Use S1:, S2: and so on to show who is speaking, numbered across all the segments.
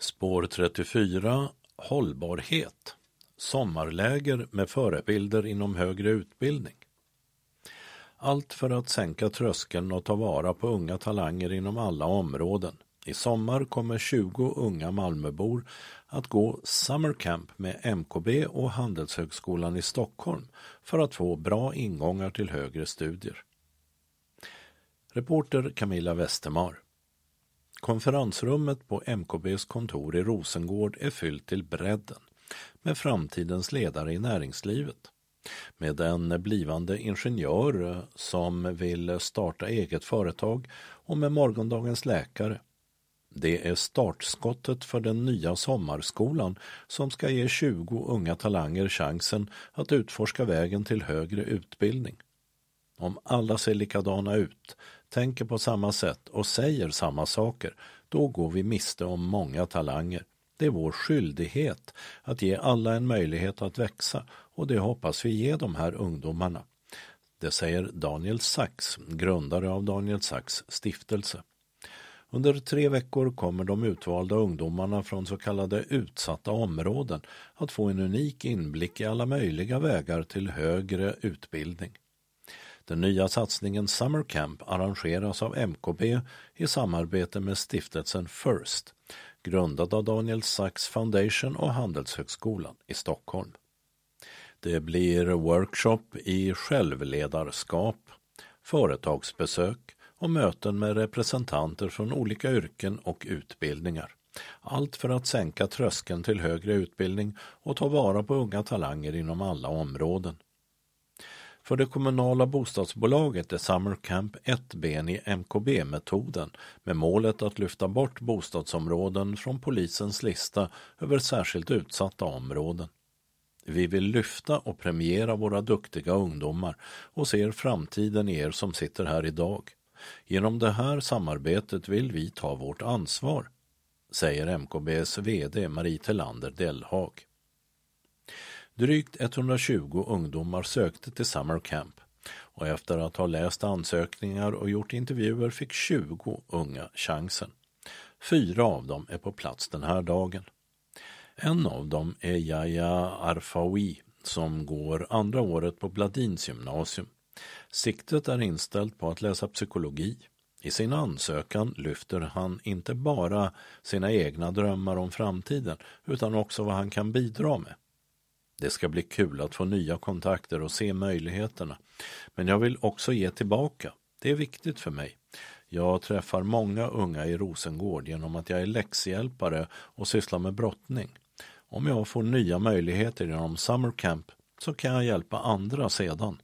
S1: Spår 34. Hållbarhet. Sommarläger med förebilder inom högre utbildning. Allt för att sänka tröskeln och ta vara på unga talanger inom alla områden. I sommar kommer 20 unga Malmöbor att gå Summer Camp med MKB och Handelshögskolan i Stockholm för att få bra ingångar till högre studier. Reporter Camilla Westermar. Konferensrummet på MKBs kontor i Rosengård är fyllt till bredden med framtidens ledare i näringslivet. Med en blivande ingenjör som vill starta eget företag och med morgondagens läkare. Det är startskottet för den nya sommarskolan som ska ge 20 unga talanger chansen att utforska vägen till högre utbildning. Om alla ser likadana ut, tänker på samma sätt och säger samma saker, då går vi miste om många talanger. Det är vår skyldighet att ge alla en möjlighet att växa och det hoppas vi ge de här ungdomarna. Det säger Daniel Sachs, grundare av Daniel Sachs stiftelse. Under 3 veckor kommer de utvalda ungdomarna från så kallade utsatta områden att få en unik inblick i alla möjliga vägar till högre utbildning. Den nya satsningen Summer Camp arrangeras av MKB i samarbete med stiftelsen First, grundad av Daniel Sachs Foundation och Handelshögskolan i Stockholm. Det blir workshop i självledarskap, företagsbesök och möten med representanter från olika yrken och utbildningar. Allt för att sänka tröskeln till högre utbildning och ta vara på unga talanger inom alla områden. För det kommunala bostadsbolaget är Summer Camp ett ben i MKB-metoden med målet att lyfta bort bostadsområden från polisens lista över särskilt utsatta områden. Vi vill lyfta och premiera våra duktiga ungdomar och ser framtiden i er som sitter här idag. Genom det här samarbetet vill vi ta vårt ansvar, säger MKBs vd Marie Telander Delhag. Drygt 120 ungdomar sökte till Summer Camp och efter att ha läst ansökningar och gjort intervjuer fick 20 unga chansen. 4 av dem är på plats den här dagen. En av dem är Yahya Arfawi som går andra året på Bladins gymnasium. Siktet är inställt på att läsa psykologi. I sin ansökan lyfter han inte bara sina egna drömmar om framtiden utan också vad han kan bidra med. Det ska bli kul att få nya kontakter och se möjligheterna. Men jag vill också ge tillbaka. Det är viktigt för mig. Jag träffar många unga i Rosengård genom att jag är läxhjälpare och sysslar med brottning. Om jag får nya möjligheter genom Summer Camp så kan jag hjälpa andra sedan.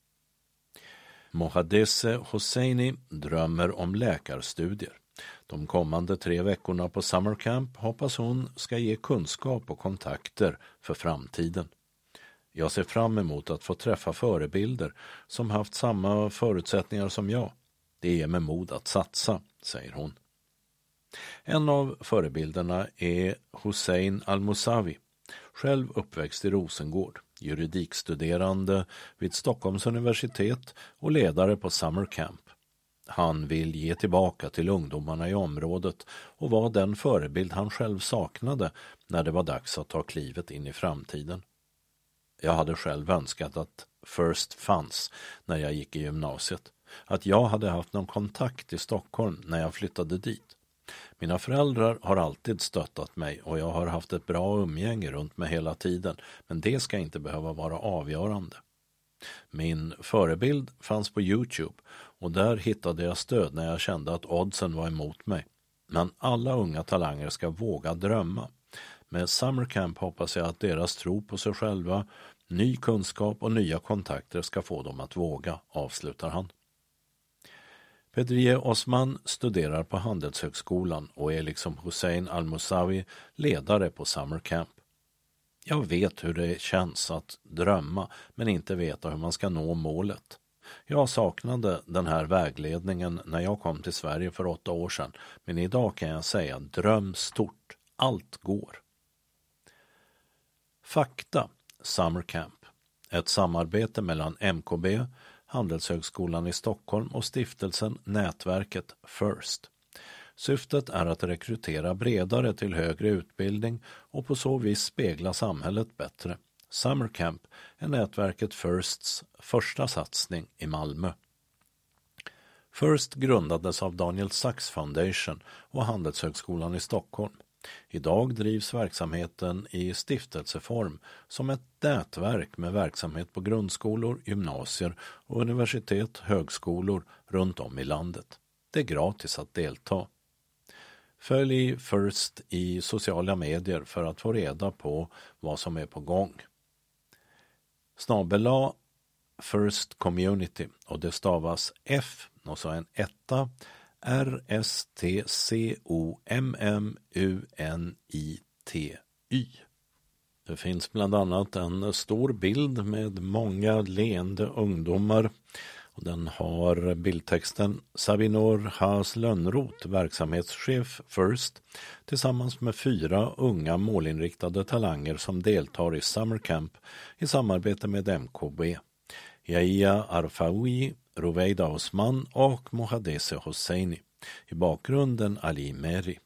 S1: Mohadesse Hosseini drömmer om läkarstudier. De kommande 3 veckorna på Summer Camp hoppas hon ska ge kunskap och kontakter för framtiden. Jag ser fram emot att få träffa förebilder som haft samma förutsättningar som jag. Det ger mig mod att satsa, säger hon. En av förebilderna är Hussein Al-Musawi, själv uppväxt i Rosengård, juridikstuderande vid Stockholms universitet och ledare på Summer Camp. Han vill ge tillbaka till ungdomarna i området och var den förebild han själv saknade när det var dags att ta klivet in i framtiden. Jag hade själv önskat att First fanns när jag gick i gymnasiet. Att jag hade haft någon kontakt i Stockholm när jag flyttade dit. Mina föräldrar har alltid stöttat mig och jag har haft ett bra umgänge runt mig hela tiden, men det ska inte behöva vara avgörande. Min förebild fanns på YouTube och där hittade jag stöd när jag kände att oddsen var emot mig. Men alla unga talanger ska våga drömma. Med Summer Camp hoppas jag att deras tro på sig själva, ny kunskap och nya kontakter ska få dem att våga, avslutar han. Pedrie Osman studerar på Handelshögskolan och är liksom Hussein Al-Musawi ledare på Summer Camp. Jag vet hur det känns att drömma men inte veta hur man ska nå målet. Jag saknade den här vägledningen när jag kom till Sverige för 8 år sedan, men idag kan jag säga dröm stort, allt går. Fakta, Summer Camp, ett samarbete mellan MKB, Handelshögskolan i Stockholm och stiftelsen Nätverket First. Syftet är att rekrytera bredare till högre utbildning och på så vis spegla samhället bättre. Summer Camp är nätverket Firsts första satsning i Malmö. First grundades av Daniel Sachs Foundation och Handelshögskolan i Stockholm. Idag drivs verksamheten i stiftelseform som ett nätverk med verksamhet på grundskolor, gymnasier och universitet, högskolor runt om i landet. Det är gratis att delta. Följ First i sociala medier för att få reda på vad som är på gång. @ First Community, och det stavas F och så en etta RSTCOMMUNITY. Det finns bland annat en stor bild med många leende ungdomar. Och den har bildtexten Sabinor Haas Lönnroth, verksamhetschef First, tillsammans med 4 unga målinriktade talanger som deltar i Summer Camp i samarbete med MKB. Yahya Arfaoui, Ruveida Osman och Mohadese Hosseini. I bakgrunden Ali Meri.